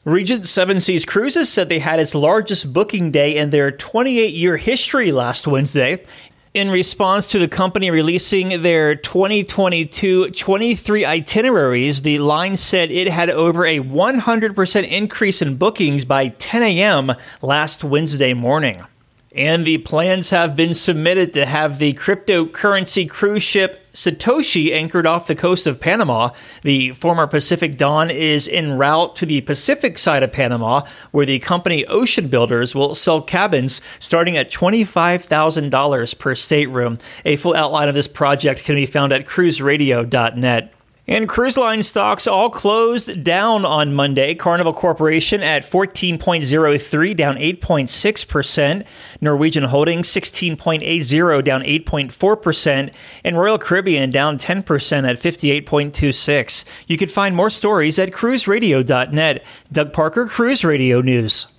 Regent Seven Seas Cruises said they had its largest booking day in their 28-year history last Wednesday. In response to the company releasing their 2022-23 itineraries, the line said it had over a 100% increase in bookings by 10 a.m. last Wednesday morning. And the plans have been submitted to have the cryptocurrency cruise ship Satoshi anchored off the coast of Panama. The former Pacific Dawn is en route to the Pacific side of Panama, where the company Ocean Builders will sell cabins starting at $25,000 per stateroom. A full outline of this project can be found at cruiseradio.net. And cruise line stocks all closed down on Monday. Carnival Corporation at 14.03, down 8.6%. Norwegian Holdings 16.80, down 8.4%. And Royal Caribbean down 10% at 58.26. You can find more stories at cruiseradio.net. Doug Parker, Cruise Radio News.